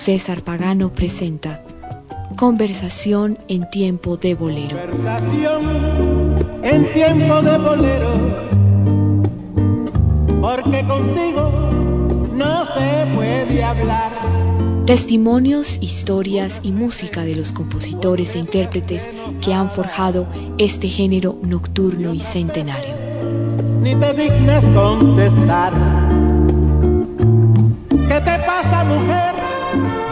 César Pagano presenta Conversación en tiempo de bolero. Conversación en tiempo de bolero, porque contigo no se puede hablar. Testimonios, historias y música de los compositores e intérpretes que han forjado este género nocturno y centenario. Ni te dignas contestar. ¿Qué te pasa, mujer?